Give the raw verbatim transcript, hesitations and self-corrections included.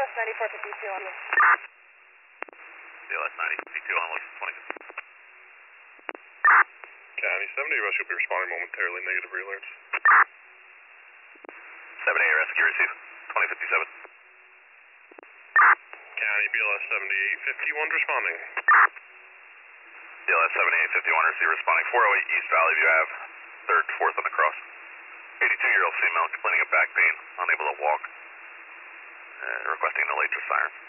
S ninety-four fifty-two on you. B L S ninety fifty-two on location twenty. County seventy, rescue will be responding momentarily, negative alerts. seventy-eight rescue receive, twenty fifty-seven. County B L S seventy-eight fifty-one responding. B L S seventy-eight fifty-one receive responding, four oh eight East Valley View Ave, third, fourth on the cross. eighty-two-year-old female complaining of back pain, unable to walk, uh, requesting an electric siren.